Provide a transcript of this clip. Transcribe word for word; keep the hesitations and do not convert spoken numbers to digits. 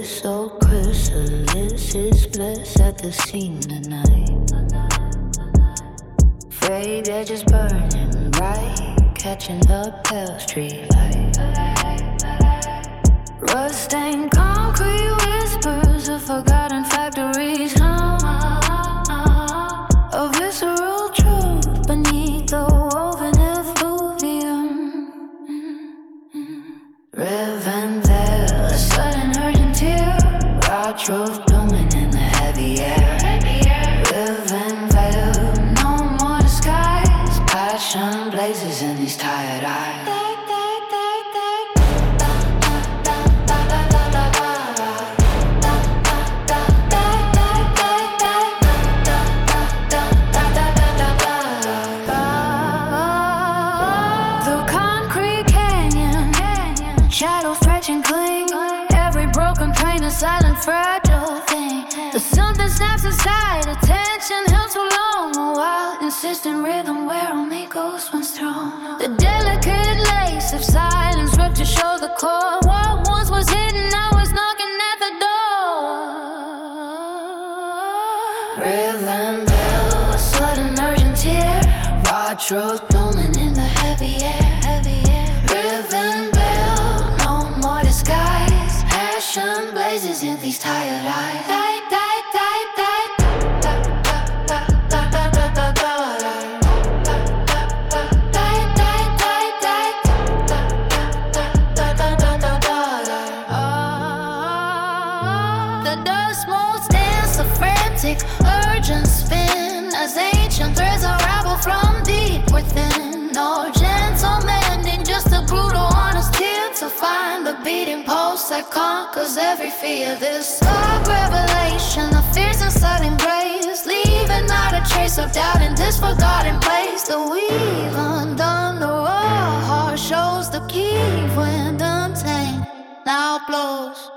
is so chrysalis is bliss at the scene tonight. Frayed edges burning bright, catching the pale street light. Rust-stained concrete whispers of forgotten factories hum. A visceral truth beneath the woven effluvium. Rivendell, a sudden urgent tear. Rod roof blooming in the heavy air. Rivendell, no more disguise. Passion blazes in these tired eyes. Shadows stretch and cling. Every broken plane a silent, fragile thing. The something snaps inside. Attention held too long. A wild, insistent rhythm where only ghosts once thrown. The delicate lace of silence ripped to show the core. What once was hidden now is knocking at the door. Rivendell, a sudden urgent tear. Rod rose blooming in the heavy air. Heavy air. Rivendell, more disguise. Passion blazes in these tired eyes. Die, die, die, die. The dust motes dance a frantic, urgent spin as ancient threads unravel from deep within. No gentle mending, just a brutal honest tear to find the beating pulse that conquers every fear. This stark revelation, the fierce and sudden grace, leaving not a trace of doubt in this forgotten place. The weave undone, the raw heart shows the key when untamed now blows.